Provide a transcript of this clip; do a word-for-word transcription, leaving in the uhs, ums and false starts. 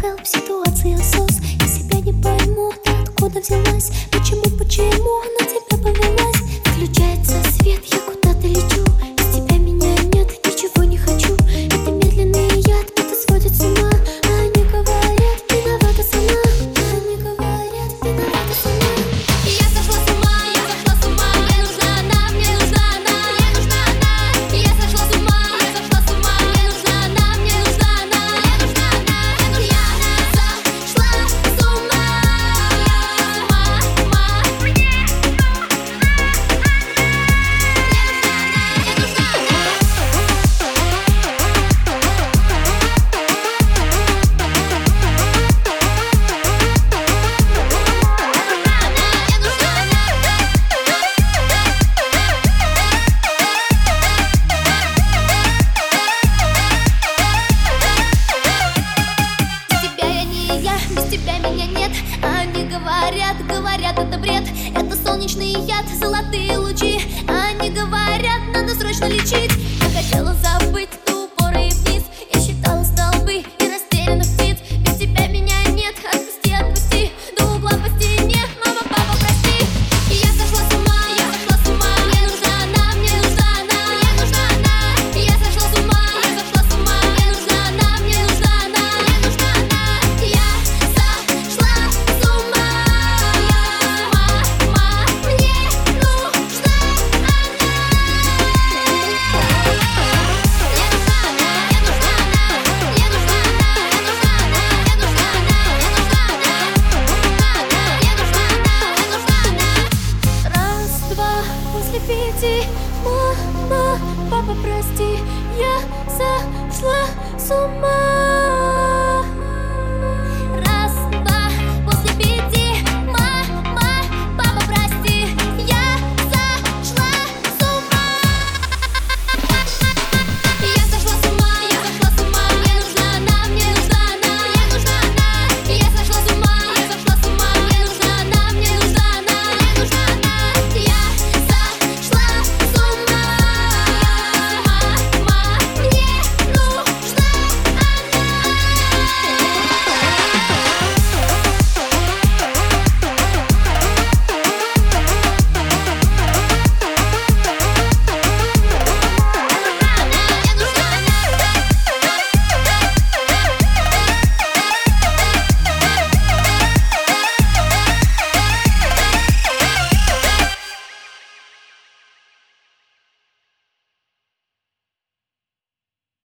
help, ситуация сос. Я себя не пойму, ты откуда взялась? Почему, почему на тебя повелась? Включается свет, я куда-то лечу. Без тебя меня нет, ничего не хочу. Это медленный яд, это сводит с ума. Они говорят, виновата сама. Они говорят, виновата сама. Я сошла с ума, я сошла с ума. Мне нужна она, мне нужна она, мне нужна она. Я сошла с ума, я сошла с ума. Мне нужна она, мне нужна она, мне нужна она. Я сошла с ума, я ума, ума. Мне нужна она, мне нужна без тебя меня нет. Они говорят, говорят, это бред. Это солнечный яд, золотые лучи. Они говорят, надо срочно лечить. Я хотела забыть ту упоры вниз. Я считала столбы и растерянных птиц. Без тебя меня нет, отпусти, отпусти. До угла по стене, мама, папа, прости. Я сошла с ума, я сошла с ума. Мне нужна она, мне нужна она, мне нужна она. Я сошла с ума, я сошла с ума. Мне нужна она, мне нужна она, мне нужна она. Я сошла с ума, я ума, ума. Мне нужна она. Мне нужна она, мне нужна она, мне нужна она, мне нужна она, мне нужна она, мне нужна она, мне нужна она, мне нужна она. Раз, два, после пяти. Мама, папа, прости, я сошла с ума.